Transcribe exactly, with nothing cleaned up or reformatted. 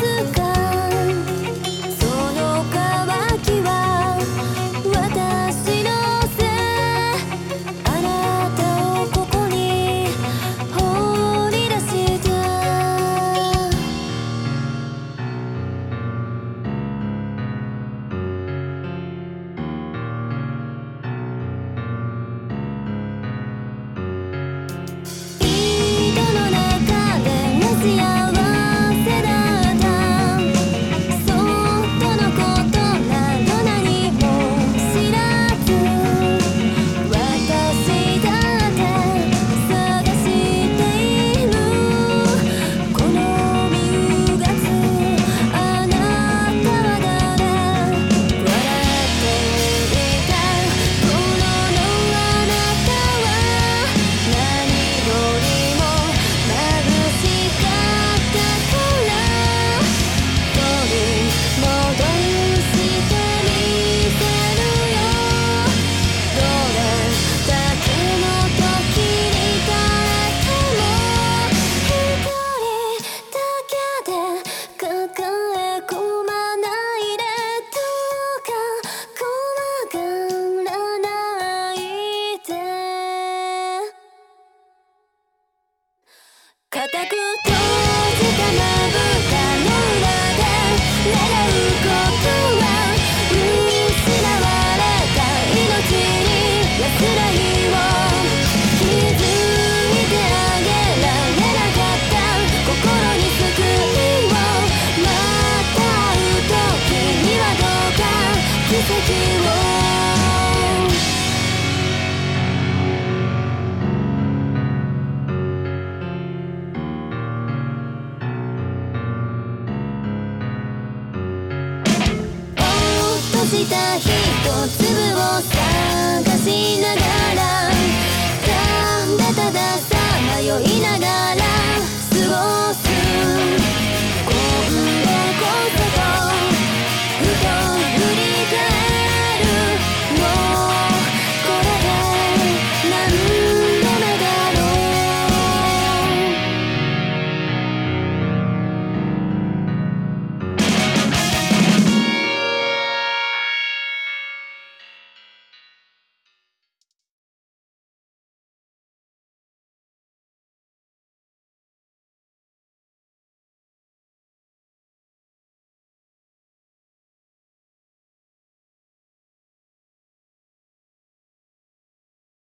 固く閉じたまぶたの裏で願うことは失われた命に安らぎを気づいてあげられなかった心に救いをまた会う時にはどうか奇跡をした一粒を探しながらただたださまよいながら